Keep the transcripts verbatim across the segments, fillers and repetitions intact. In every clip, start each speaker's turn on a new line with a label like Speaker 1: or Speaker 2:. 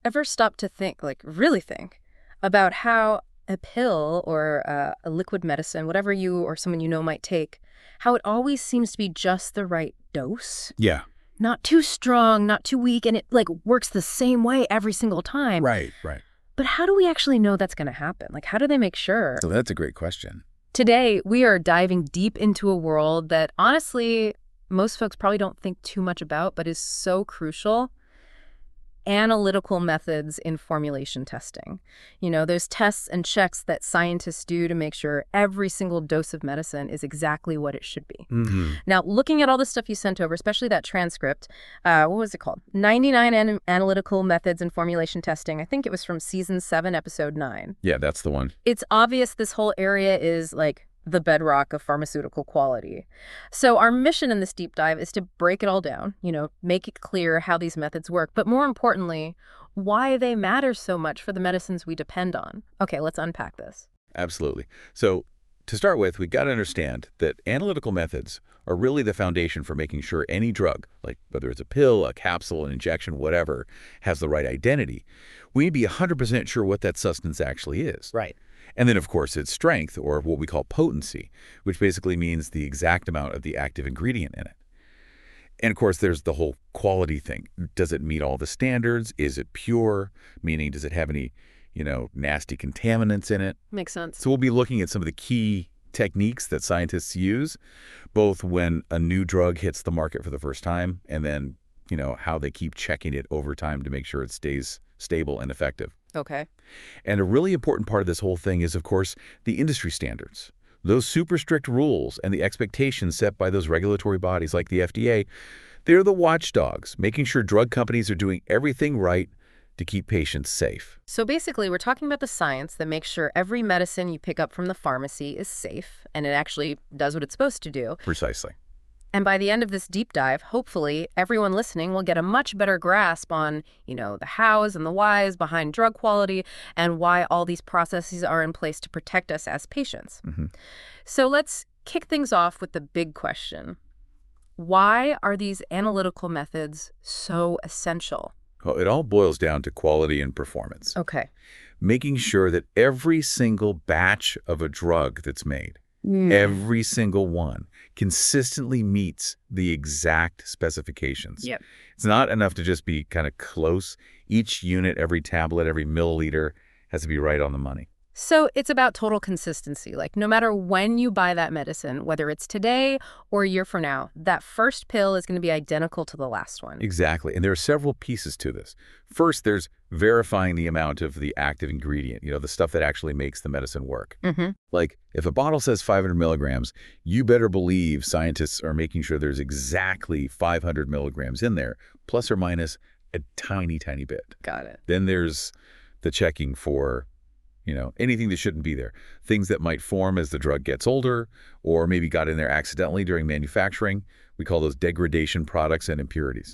Speaker 1: ever stop to think, like really think, about how a pill or uh, a liquid medicine, whatever you or someone you know might take, how it always seems to be just the right dose?
Speaker 2: Yeah.
Speaker 1: Not too strong, not too weak, and it like works the same way every single time.
Speaker 2: Right, right.
Speaker 1: But how do we actually know that's going to happen? Like, how do they make sure?
Speaker 2: So that's a great question.
Speaker 1: Today, we are diving deep into a world that, honestly, most folks probably don't think too much about, but is so crucial. Analytical methods in formulation testing. You know, there's tests and checks that scientists do to make sure every single dose of medicine is exactly what it should be.
Speaker 2: Mm-hmm.
Speaker 1: Now, looking at all the stuff you sent over, especially that transcript, uh, what was it called? ninety-nine an Analytical Methods in Formulation Testing. I think it was from season seven, episode nine.
Speaker 2: Yeah, that's the one.
Speaker 1: It's obvious this whole area is like the bedrock of pharmaceutical quality. So our mission in this deep dive is to break it all down, you know, make it clear how these methods work, but more importantly, why they matter so much for the medicines we depend on. Okay, let's unpack this.
Speaker 2: Absolutely. So to start with, we got to understand that analytical methods are really the foundation for making sure any drug, like whether it's a pill, a capsule, an injection, whatever, has the right identity. We need to be one hundred percent sure what that substance actually is.
Speaker 1: Right.
Speaker 2: And then, of course, its strength, or what we call potency, which basically means the exact amount of the active ingredient in it. And, of course, there's the whole quality thing. Does it meet all the standards? Is it pure? Meaning, does it have any, you know, nasty contaminants in it?
Speaker 1: Makes sense.
Speaker 2: So we'll be looking at some of the key techniques that scientists use, both when a new drug hits the market for the first time and then, you know, how they keep checking it over time to make sure it stays stable and effective.
Speaker 1: Okay.
Speaker 2: And a really important part of this whole thing is, of course, the industry standards. Those super strict rules and the expectations set by those regulatory bodies like the F D A, they're the watchdogs, making sure drug companies are doing everything right to keep patients safe.
Speaker 1: So basically, we're talking about the science that makes sure every medicine you pick up from the pharmacy is safe and it actually does what it's supposed to do.
Speaker 2: Precisely.
Speaker 1: And by the end of this deep dive, hopefully, everyone listening will get a much better grasp on, you know, the hows and the whys behind drug quality and why all these processes are in place to protect us as patients.
Speaker 2: Mm-hmm.
Speaker 1: So let's kick things off with the big question. Why are these analytical methods so essential?
Speaker 2: Well, it all boils down to quality and performance.
Speaker 1: Okay.
Speaker 2: Making sure that every single batch of a drug that's made,
Speaker 1: Mm.
Speaker 2: every single one, consistently meets the exact specifications.
Speaker 1: Yep.
Speaker 2: It's not enough to just be kind of close. Each unit, every tablet, every milliliter has to be right on the money.
Speaker 1: So it's about total consistency. Like, no matter when you buy that medicine, whether it's today or a year from now, that first pill is going to be identical to the last one.
Speaker 2: Exactly. And there are several pieces to this. First, there's verifying the amount of the active ingredient, you know, the stuff that actually makes the medicine work.
Speaker 1: Mm-hmm.
Speaker 2: Like, if a bottle says five hundred milligrams, you better believe scientists are making sure there's exactly five hundred milligrams in there, plus or minus a tiny, tiny bit.
Speaker 1: Got it.
Speaker 2: Then there's the checking for, you know, anything that shouldn't be there. Things that might form as the drug gets older or maybe got in there accidentally during manufacturing. We call those degradation products and impurities.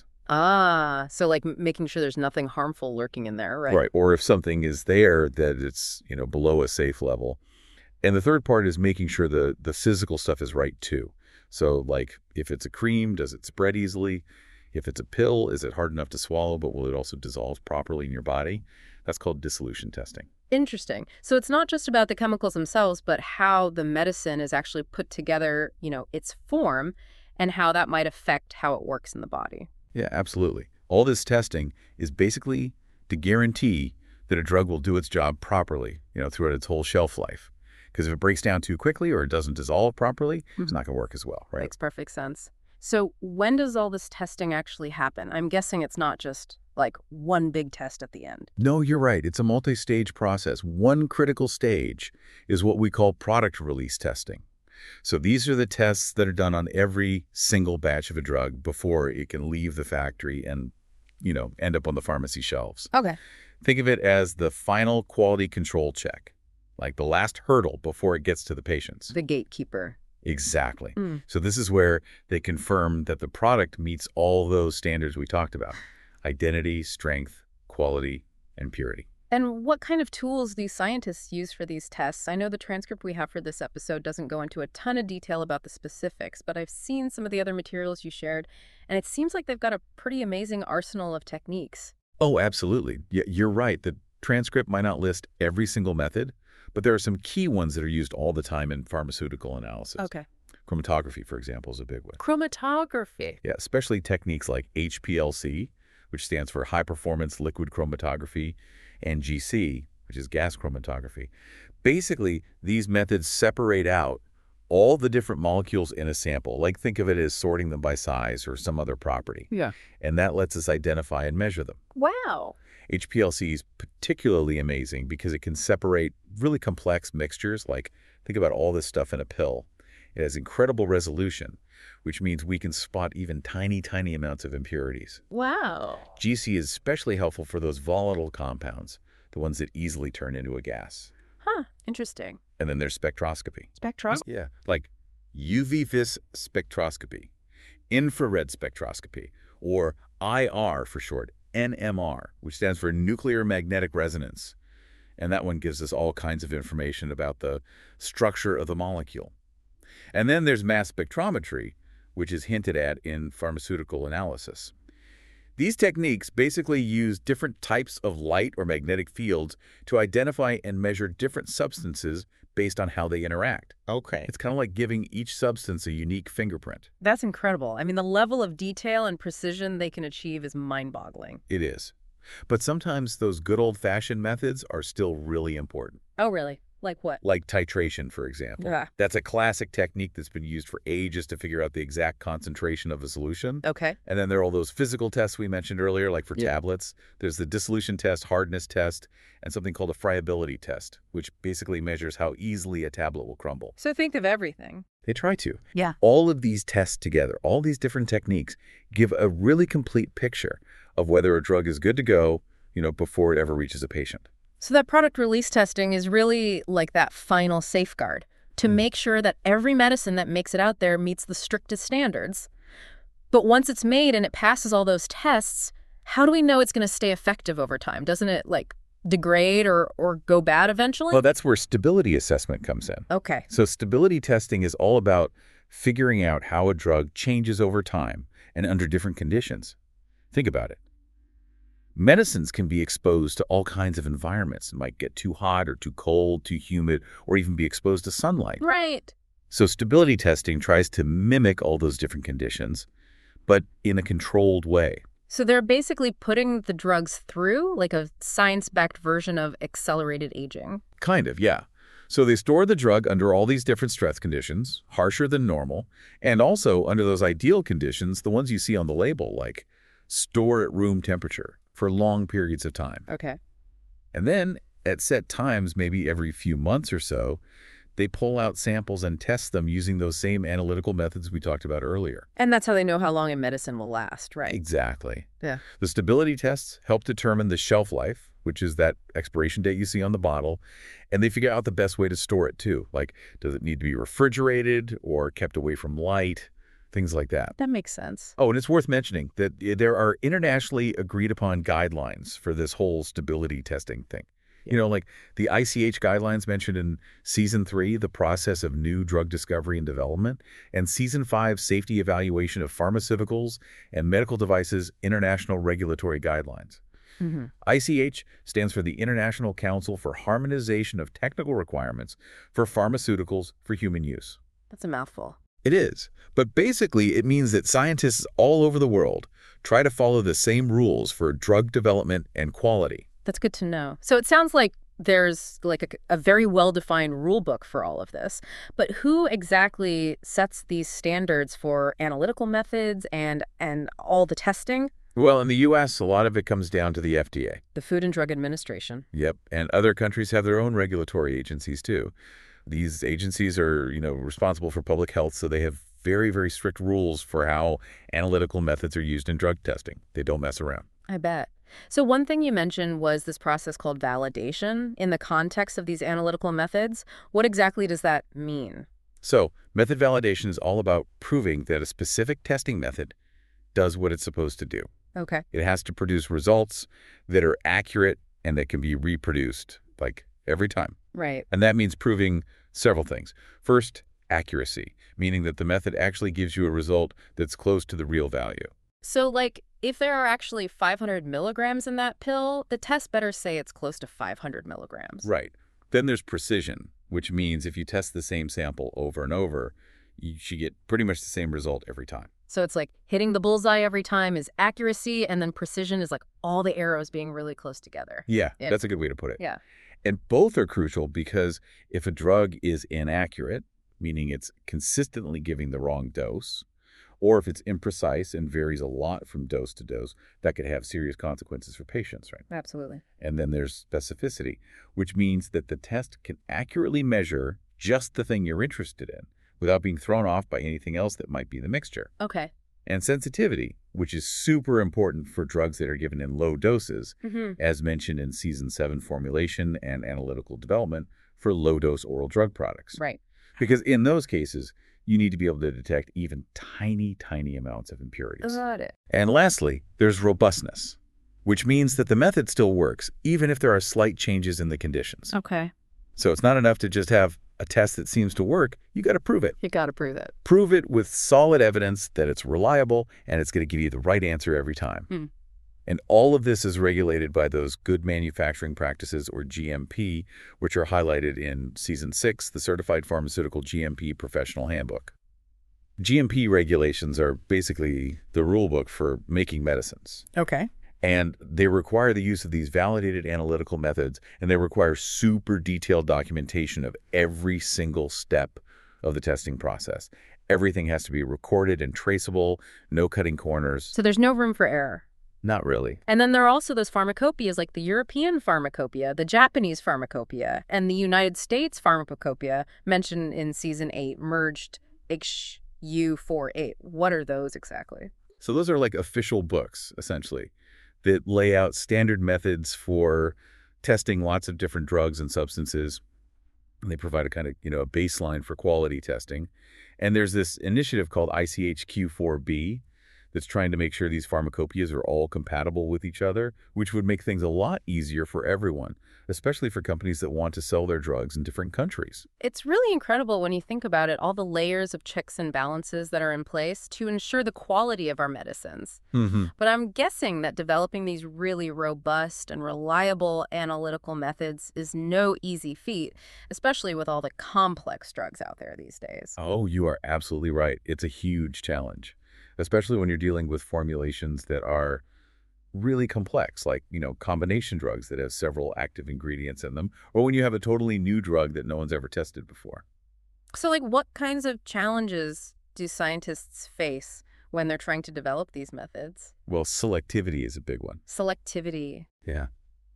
Speaker 1: Ah, so like making sure there's nothing harmful lurking in there, right?
Speaker 2: Right. Or if something is there that it's, you know, below a safe level. And the third part is making sure the, the physical stuff is right too. So like if it's a cream, does it spread easily? If it's a pill, is it hard enough to swallow, but will it also dissolve properly in your body? That's called dissolution testing.
Speaker 1: Interesting. So it's not just about the chemicals themselves, but how the medicine is actually put together, you know, its form, and how that might affect how it works in the body.
Speaker 2: Yeah, absolutely. All this testing is basically to guarantee that a drug will do its job properly, you know, throughout its whole shelf life. Because if it breaks down too quickly or it doesn't dissolve properly, mm-hmm. it's not going to work as well, right?
Speaker 1: Makes perfect sense. So when does all this testing actually happen? I'm guessing it's not just like one big test at the end.
Speaker 2: No, you're right. It's a multi-stage process. One critical stage is what we call product release testing. So these are the tests that are done on every single batch of a drug before it can leave the factory and, you know, end up on the pharmacy shelves.
Speaker 1: Okay.
Speaker 2: Think of it as the final quality control check, like the last hurdle before it gets to the patients.
Speaker 1: The gatekeeper.
Speaker 2: Exactly.
Speaker 1: Mm.
Speaker 2: So this is where they confirm that the product meets all those standards we talked about: identity, strength, quality, and purity.
Speaker 1: And what kind of tools these scientists use for these tests? I know the transcript we have for this episode doesn't go into a ton of detail about the specifics, but I've seen some of the other materials you shared, and it seems like they've got a pretty amazing arsenal of techniques.
Speaker 2: Oh, absolutely. Yeah, you're right. The transcript might not list every single method, but there are some key ones that are used all the time in pharmaceutical analysis.
Speaker 1: Okay.
Speaker 2: Chromatography, for example, is a big one.
Speaker 1: Chromatography.
Speaker 2: Yeah, especially techniques like H P L C, which stands for High Performance Liquid Chromatography, and G C, which is gas chromatography. Basically, these methods separate out all the different molecules in a sample, like think of it as sorting them by size or some other property.
Speaker 1: Yeah.
Speaker 2: And that lets us identify and measure them.
Speaker 1: Wow.
Speaker 2: H P L C is particularly amazing because it can separate really complex mixtures, like think about all this stuff in a pill. It has incredible resolution, which means we can spot even tiny, tiny amounts of impurities.
Speaker 1: Wow.
Speaker 2: G C is especially helpful for those volatile compounds, the ones that easily turn into a gas.
Speaker 1: Huh. Interesting.
Speaker 2: And then there's spectroscopy.
Speaker 1: Spectrum?
Speaker 2: Yeah, like U V-Vis spectroscopy, infrared spectroscopy, or I R for short, N M R, which stands for nuclear magnetic resonance. And that one gives us all kinds of information about the structure of the molecule. And then there's mass spectrometry, which is hinted at in pharmaceutical analysis. These techniques basically use different types of light or magnetic fields to identify and measure different substances based on how they interact.
Speaker 3: Okay.
Speaker 2: It's kind of like giving each substance a unique fingerprint.
Speaker 1: That's incredible. I mean, the level of detail and precision they can achieve is mind-boggling.
Speaker 2: It is. But sometimes those good old-fashioned methods are still really important.
Speaker 1: Oh, really? Like what?
Speaker 2: Like titration, for example.
Speaker 1: Yeah.
Speaker 2: That's a classic technique that's been used for ages to figure out the exact concentration of a solution.
Speaker 1: Okay.
Speaker 2: And then there are all those physical tests we mentioned earlier, like for
Speaker 3: Yeah.
Speaker 2: tablets. There's the dissolution test, hardness test, and something called a friability test, which basically measures how easily a tablet will crumble.
Speaker 1: So think of everything.
Speaker 2: They try to.
Speaker 1: Yeah.
Speaker 2: All of these tests together, all these different techniques, give a really complete picture of whether a drug is good to go, you know, before it ever reaches a patient.
Speaker 1: So that product release testing is really like that final safeguard to
Speaker 2: Mm.
Speaker 1: make sure that every medicine that makes it out there meets the strictest standards. But once it's made and it passes all those tests, how do we know it's going to stay effective over time? Doesn't it like degrade or, or go bad eventually?
Speaker 2: Well, that's where stability assessment comes in.
Speaker 1: Okay.
Speaker 2: So stability testing is all about figuring out how a drug changes over time and under different conditions. Think about it. Medicines can be exposed to all kinds of environments. It might get too hot or too cold, too humid, or even be exposed to sunlight.
Speaker 1: Right.
Speaker 2: So stability testing tries to mimic all those different conditions, but in a controlled way.
Speaker 1: So they're basically putting the drugs through like a science-backed version of accelerated aging.
Speaker 2: Kind of, yeah. So they store the drug under all these different stress conditions, harsher than normal, and also under those ideal conditions, the ones you see on the label, like store at room temperature for long periods of time.
Speaker 1: Okay.
Speaker 2: And then at set times, maybe every few months or so, they pull out samples and test them using those same analytical methods we talked about earlier.
Speaker 1: And that's how they know how long a medicine will last, right?
Speaker 2: Exactly.
Speaker 1: Yeah.
Speaker 2: The stability tests help determine the shelf life, which is that expiration date you see on the bottle, and they figure out the best way to store it too. Like, does it need to be refrigerated or kept away from light? Things like that.
Speaker 1: That makes sense.
Speaker 2: Oh, and it's worth mentioning that there are internationally agreed upon guidelines for this whole stability testing thing. You know, like the I C H guidelines mentioned in Season three, the process of new drug discovery and development, and Season five, safety evaluation of pharmaceuticals and medical devices international regulatory guidelines.
Speaker 1: Mm-hmm.
Speaker 2: I C H stands for the International Council for Harmonization of Technical Requirements for Pharmaceuticals for Human Use.
Speaker 1: That's a mouthful.
Speaker 2: It is, but basically it means that scientists all over the world try to follow the same rules for drug development and quality.
Speaker 1: That's good to know. So it sounds like there's like a, a very well-defined rule book for all of this. But who exactly sets these standards for analytical methods and, and all the testing?
Speaker 2: Well, in the U S, a lot of it comes down to the F D A.
Speaker 1: The Food and Drug Administration.
Speaker 2: Yep, and other countries have their own regulatory agencies too. These agencies are, you know, responsible for public health, so they have very, very strict rules for how analytical methods are used in drug testing. They don't mess around.
Speaker 1: I bet. So one thing you mentioned was this process called validation in the context of these analytical methods. What exactly does that mean?
Speaker 2: So method validation is all about proving that a specific testing method does what it's supposed to do.
Speaker 1: Okay.
Speaker 2: It has to produce results that are accurate and that can be reproduced, like every time.
Speaker 1: Right.
Speaker 2: And that means proving several things. First, accuracy, meaning that the method actually gives you a result that's close to the real value.
Speaker 1: So, like, if there are actually five hundred milligrams in that pill, the test better say it's close to five hundred milligrams.
Speaker 2: Right. Then there's precision, which means if you test the same sample over and over, you should get pretty much the same result every time.
Speaker 1: So it's like hitting the bullseye every time is accuracy, and then precision is like all the arrows being really close together.
Speaker 2: Yeah,
Speaker 1: Yeah.
Speaker 2: that's a good way to put it.
Speaker 1: Yeah.
Speaker 2: And both are crucial because if a drug is inaccurate, meaning it's consistently giving the wrong dose, or if it's imprecise and varies a lot from dose to dose, that could have serious consequences for patients, right?
Speaker 1: Absolutely.
Speaker 2: And then there's specificity, which means that the test can accurately measure just the thing you're interested in without being thrown off by anything else that might be in the mixture.
Speaker 1: Okay.
Speaker 2: And sensitivity, which is super important for drugs that are given in low doses,
Speaker 1: Mm-hmm.
Speaker 2: as mentioned in Season seven Formulation and Analytical Development for low-dose oral drug products.
Speaker 1: Right.
Speaker 2: Because in those cases, you need to be able to detect even tiny, tiny amounts of impurities.
Speaker 1: Got it.
Speaker 2: And lastly, there's robustness, which means that the method still works, even if there are slight changes in the conditions.
Speaker 1: Okay.
Speaker 2: So it's not enough to just have a test that seems to work. You got to prove it.
Speaker 1: You got to prove it.
Speaker 2: Prove it with solid evidence that it's reliable and it's going to give you the right answer every time.
Speaker 1: Hmm.
Speaker 2: And all of this is regulated by those good manufacturing practices, or G M P, which are highlighted in Season six, the Certified Pharmaceutical G M P Professional Handbook. G M P regulations are basically the rule book for making medicines.
Speaker 1: Okay.
Speaker 2: And they require the use of these validated analytical methods, and they require super detailed documentation of every single step of the testing process. Everything has to be recorded and traceable, no cutting corners.
Speaker 1: So there's no room for error.
Speaker 2: Not really.
Speaker 1: And then there are also those pharmacopoeias like the European pharmacopoeia, the Japanese pharmacopoeia, and the United States pharmacopoeia mentioned in Season eight, merged H U forty-eight. What are those exactly?
Speaker 2: So those are like official books, essentially, that lay out standard methods for testing lots of different drugs and substances. And they provide a kind of, you know, a baseline for quality testing. And there's this initiative called I C H Q four B that's trying to make sure these pharmacopoeias are all compatible with each other, which would make things a lot easier for everyone, especially for companies that want to sell their drugs in different countries.
Speaker 1: It's really incredible when you think about it, all the layers of checks and balances that are in place to ensure the quality of our medicines.
Speaker 2: Mm-hmm.
Speaker 1: But I'm guessing that developing these really robust and reliable analytical methods is no easy feat, especially with all the complex drugs out there these days.
Speaker 2: Oh, you are absolutely right. It's a huge challenge, especially when you're dealing with formulations that are really complex, like, you know, combination drugs that have several active ingredients in them, or when you have a totally new drug that no one's ever tested before.
Speaker 1: So, like, what kinds of challenges do scientists face when they're trying to develop these methods?
Speaker 2: Well, selectivity is a big one.
Speaker 1: Selectivity.
Speaker 2: Yeah.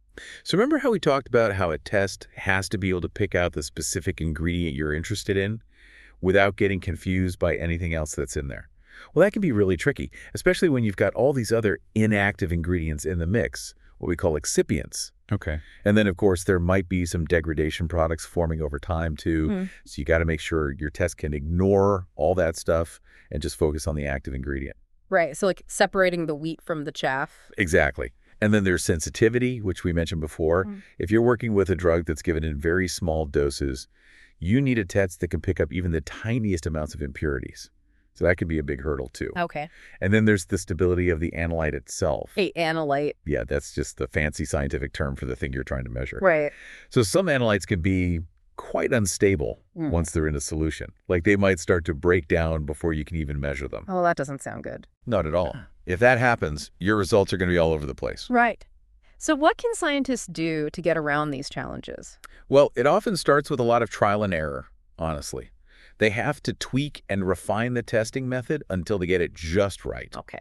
Speaker 2: So remember how we talked about how a test has to be able to pick out the specific ingredient you're interested in without getting confused by anything else that's in there? Well, that can be really tricky, especially when you've got all these other inactive ingredients in the mix, what we call excipients.
Speaker 3: Okay.
Speaker 2: And then, of course, there might be some degradation products forming over time, too.
Speaker 1: Hmm.
Speaker 2: So you got to make sure your test can ignore all that stuff and just focus on the active ingredient.
Speaker 1: Right. So, like, separating the wheat from the chaff.
Speaker 2: Exactly. And then there's sensitivity, which we mentioned before.
Speaker 1: Mm.
Speaker 2: If you're working with a drug that's given in very small doses, you need a test that can pick up even the tiniest amounts of impurities. So that could be a big hurdle, too.
Speaker 1: Okay.
Speaker 2: And then there's the stability of the analyte itself.
Speaker 1: A analyte.
Speaker 2: Yeah, that's just the fancy scientific term for the thing you're trying to measure.
Speaker 1: Right.
Speaker 2: So some analytes can be quite unstable
Speaker 1: Mm.
Speaker 2: once they're in a solution. Like they might start to break down before you can even measure them.
Speaker 1: Oh, that doesn't sound good.
Speaker 2: Not at all. If that happens, your results are going to be all over the place.
Speaker 1: Right. So what can scientists do to get around these challenges?
Speaker 2: Well, it often starts with a lot of trial and error, honestly. They have to tweak and refine the testing method until they get it just right.
Speaker 1: Okay.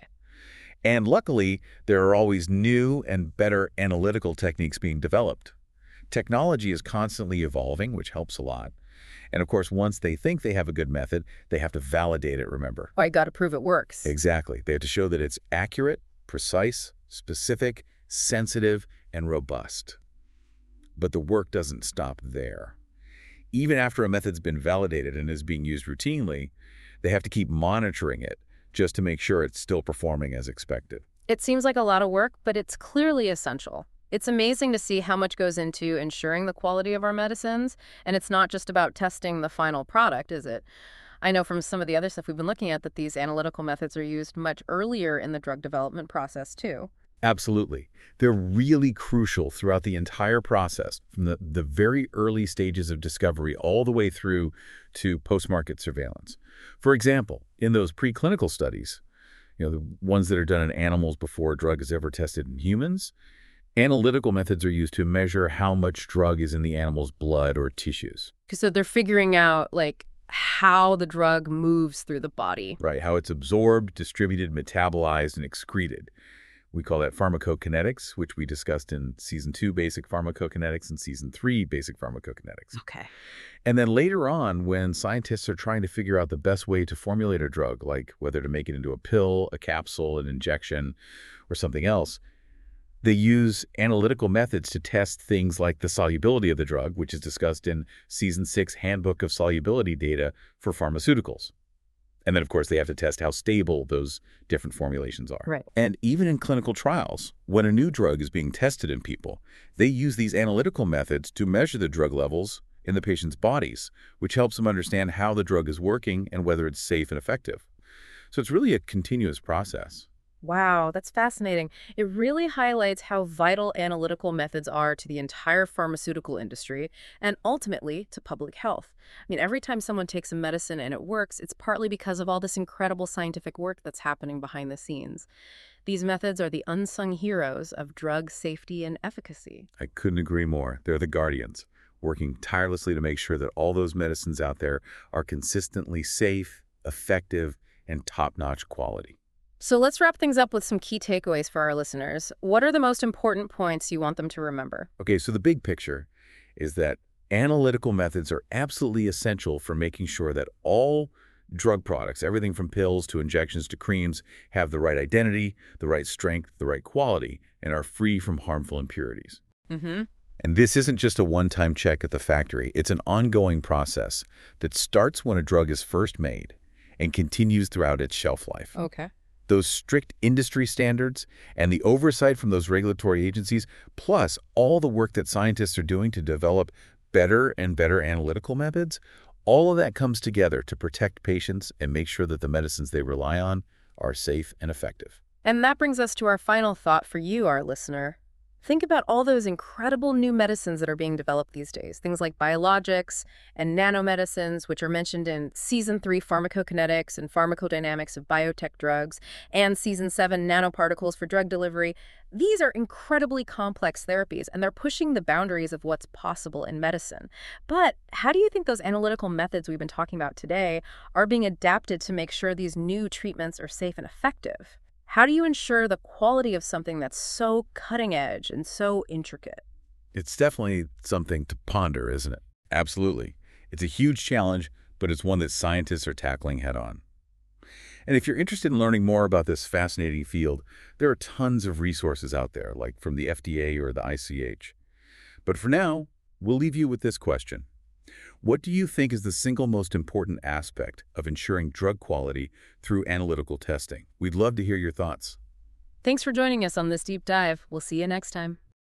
Speaker 2: And luckily, there are always new and better analytical techniques being developed. Technology is constantly evolving, which helps a lot. And of course, once they think they have a good method, they have to validate it, remember.
Speaker 1: Oh, I got to prove it works.
Speaker 2: Exactly. They have to show that it's accurate, precise, specific, sensitive, and robust. But the work doesn't stop there. Even after a method's been validated and is being used routinely, they have to keep monitoring it just to make sure it's still performing as expected.
Speaker 1: It seems like a lot of work, but it's clearly essential. It's amazing to see how much goes into ensuring the quality of our medicines, and it's not just about testing the final product, is it? I know from some of the other stuff we've been looking at that these analytical methods are used much earlier in the drug development process, too.
Speaker 2: Absolutely. They're really crucial throughout the entire process, from the, the very early stages of discovery all the way through to post-market surveillance. For example, in those preclinical studies, you know, the ones that are done in animals before a drug is ever tested in humans, analytical methods are used to measure how much drug is in the animal's blood or tissues.
Speaker 1: So they're figuring out, like, how the drug moves through the body.
Speaker 2: Right, how it's absorbed, distributed, metabolized, and excreted. We call that pharmacokinetics, which we discussed in Season two, Basic Pharmacokinetics, and Season three, Basic Pharmacokinetics.
Speaker 1: Okay.
Speaker 2: And then later on, when scientists are trying to figure out the best way to formulate a drug, like whether to make it into a pill, a capsule, an injection, or something else, they use analytical methods to test things like the solubility of the drug, which is discussed in Season six, Handbook of Solubility Data for Pharmaceuticals. And then, of course, they have to test how stable those different formulations are.
Speaker 1: Right.
Speaker 2: And even in clinical trials, when a new drug is being tested in people, they use these analytical methods to measure the drug levels in the patient's bodies, which helps them understand how the drug is working and whether it's safe and effective. So it's really a continuous process.
Speaker 1: Wow, that's fascinating. It really highlights how vital analytical methods are to the entire pharmaceutical industry and ultimately to public health. I mean, every time someone takes a medicine and it works, it's partly because of all this incredible scientific work that's happening behind the scenes. These methods are the unsung heroes of drug safety and efficacy.
Speaker 2: I couldn't agree more. They're the guardians, working tirelessly to make sure that all those medicines out there are consistently safe, effective, and top-notch quality.
Speaker 1: So let's wrap things up with some key takeaways for our listeners. What are the most important points you want them to remember?
Speaker 2: Okay, so the big picture is that analytical methods are absolutely essential for making sure that all drug products, everything from pills to injections to creams, have the right identity, the right strength, the right quality, and are free from harmful impurities.
Speaker 1: Mm-hmm.
Speaker 2: And this isn't just a one-time check at the factory. It's an ongoing process that starts when a drug is first made and continues throughout its shelf life.
Speaker 1: Okay.
Speaker 2: Those strict industry standards and the oversight from those regulatory agencies, plus all the work that scientists are doing to develop better and better analytical methods, all of that comes together to protect patients and make sure that the medicines they rely on are safe and effective.
Speaker 1: And that brings us to our final thought for you, our listener. Think about all those incredible new medicines that are being developed these days, things like biologics and nanomedicines, which are mentioned in Season three, Pharmacokinetics and Pharmacodynamics of Biotech Drugs, and Season seven, Nanoparticles for Drug Delivery. These are incredibly complex therapies, and they're pushing the boundaries of what's possible in medicine. But how do you think those analytical methods we've been talking about today are being adapted to make sure these new treatments are safe and effective? How do you ensure the quality of something that's so cutting edge and so intricate?
Speaker 2: It's definitely something to ponder, isn't it? Absolutely. It's a huge challenge, but it's one that scientists are tackling head on. And if you're interested in learning more about this fascinating field, there are tons of resources out there, like from the F D A or the I C H. But for now, we'll leave you with this question. What do you think is the single most important aspect of ensuring drug quality through analytical testing? We'd love to hear your thoughts.
Speaker 1: Thanks for joining us on this deep dive. We'll see you next time.